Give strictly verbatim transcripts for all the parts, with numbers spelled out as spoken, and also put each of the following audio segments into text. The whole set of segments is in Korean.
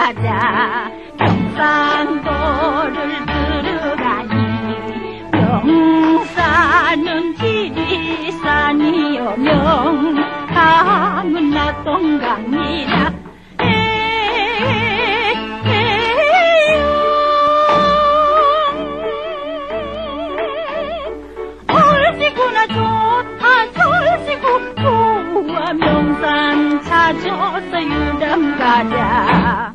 가자. 경상도를 들어가니 명산은 지리산이요 명항은 낙동강이라. 얼씨구나 좋다 절씨구 좋아 명산 찾아서 유람 가자.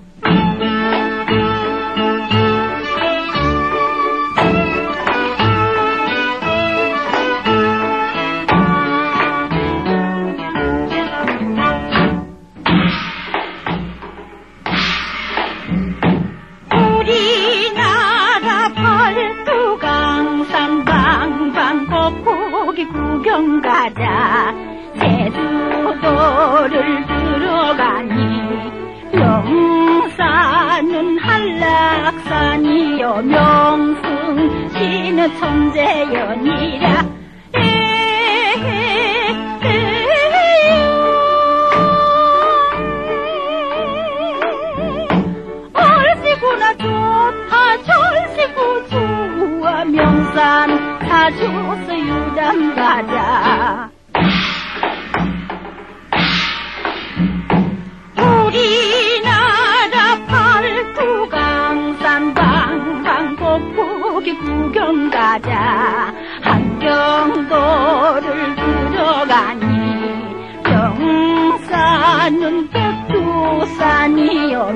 거기 구경 가자. 제주도를 들어가니 명산은 한락산이요 명승시는 천재연이라. 얼씨구나 좋다 절씨구 좋아 명산 사줘서 유람 가자. 우리나라 팔두강산 방방곡곡이 구경 가자. 한경도를 들어가니 명산은 백두산이요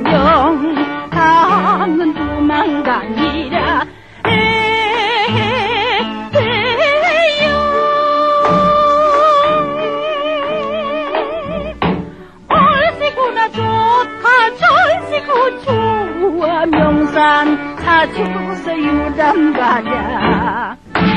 명강은 두만강이라. 좋아 명산 사줘서 유람 가자.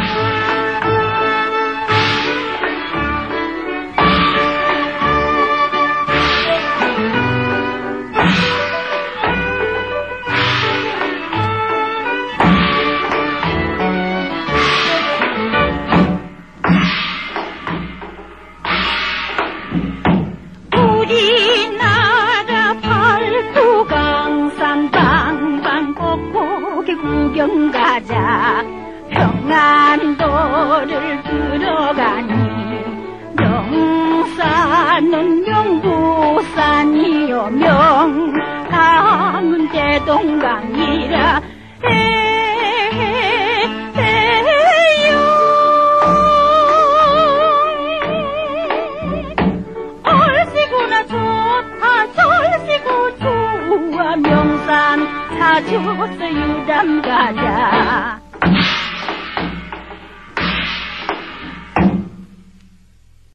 구경 가자. 평안도를 들어가니 명산은 명부산이요 명강은 대동강이라. 얼씨구나 좋다 절씨구 좋아 명산 사줘서 유람 가자.